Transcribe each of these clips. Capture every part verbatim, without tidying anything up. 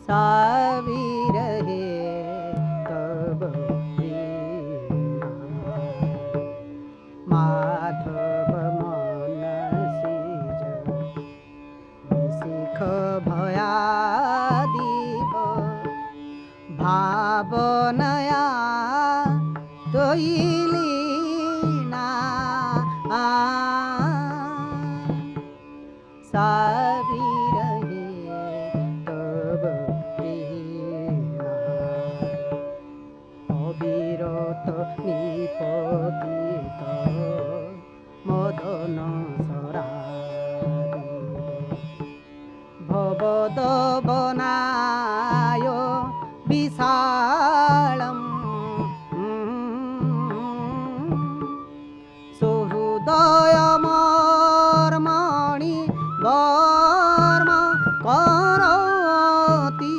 सावी रहे तब वीणा। माधव मन सिज शिख भयादीप भावनया तोइलीना। सावी रहे तब वीणा। अविरत निपतित मदन सरारी भवदवनाय विशालम् सुहृदयमर्मणि वर्म करोति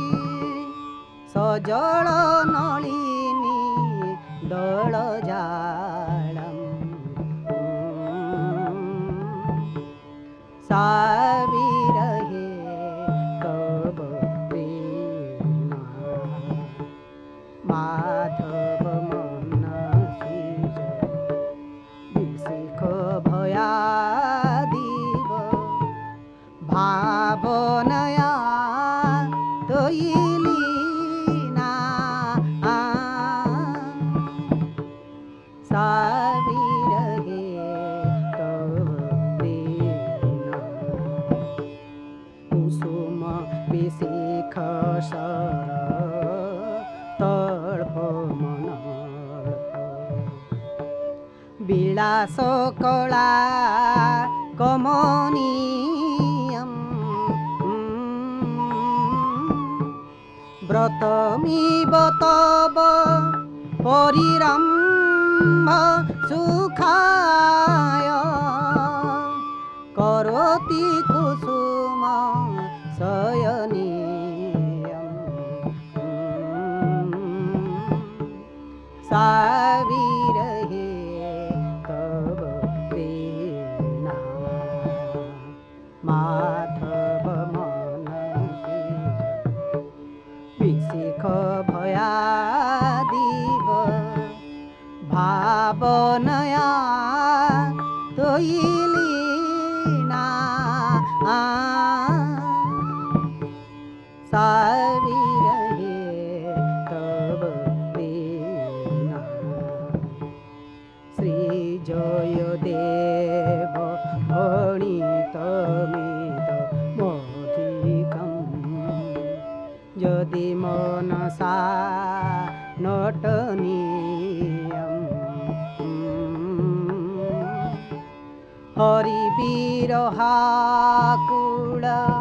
सजल नलिनी दलजालम्। सावी रहे तब वीणा। माधव मन सिज शिख भयादीप भावनया तोइलीना। सावी रहे तब वीणा। कुसुम विशिख सर तर्फ मनर्प विलास कला कमनीयम्। व्रतमिव तव परिरम्भ सुखाय करोति कुसुम शयनीयम्। सावी रहे तब वीणा। माधव मन विशिख भयादीप भावनया तोइलीना। सावी रहे तब वीणा। श्री जयदेव भणितमिद मधिकम् यदि मनसा नटनीयम्। हरिविरहाकुल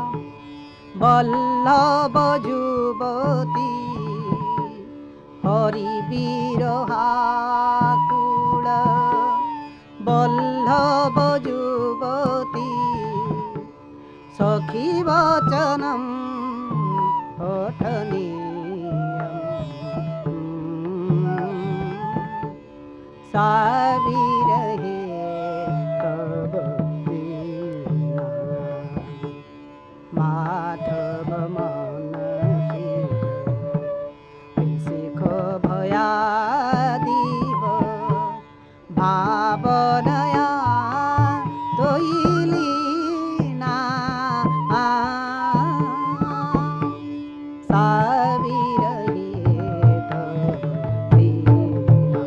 वल्लभ जुवती हरिविरहाकुल वल्लभ जुवती सखी वचनं पठनीयम्। सावी रहे तब वीणा। माधव मन शिख भयादीप भावनया तोइलीना। सावी रहे तब वीणा।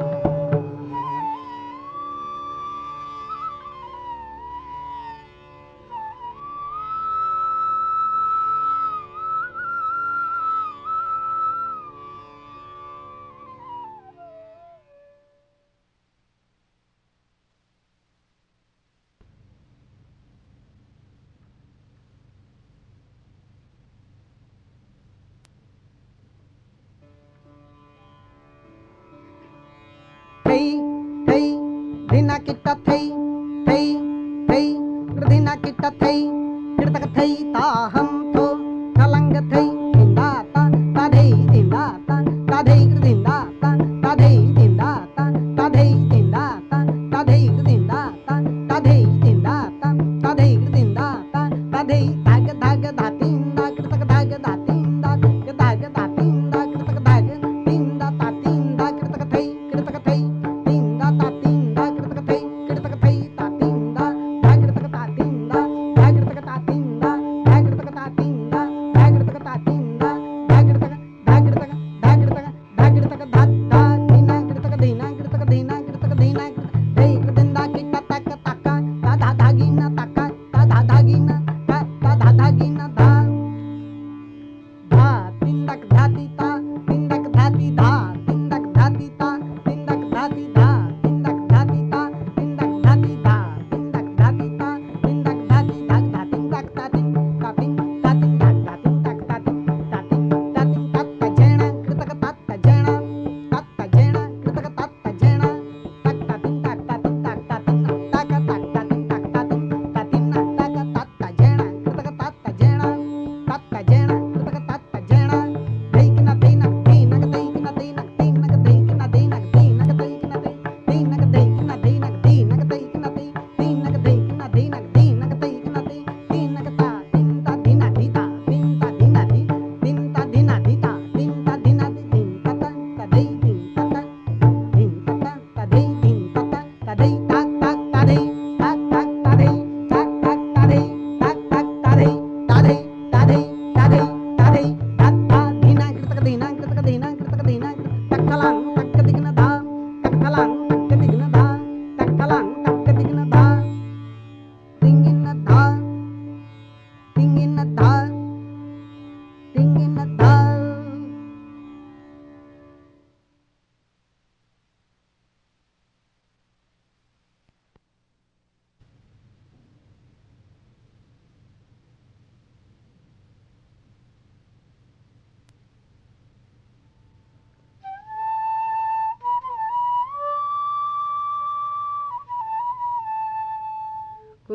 Hey, hey, dina kita hey, hey, hey, dina kita hey, kita hey taham to kalang hey, dinda ta ta hey dinda ta ta hey dinda ta ta hey dinda ta ta hey dinda ta ta hey dinda ta ta hey dinda ta ta hey dinda ta ta hey dag dag datin dag dag dag datin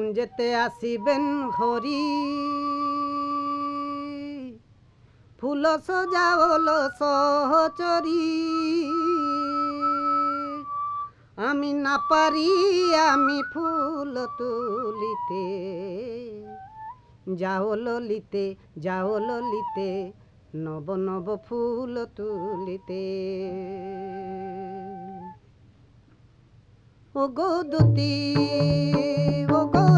যেতে আসিবেন হরি ফুল সজাওল সহচরী আমি না পারি আমি ফুল তুলিতে যাও ললিতে যাও ললিতে নব নব ফুল তুলিতে ও গো দুতি ও গো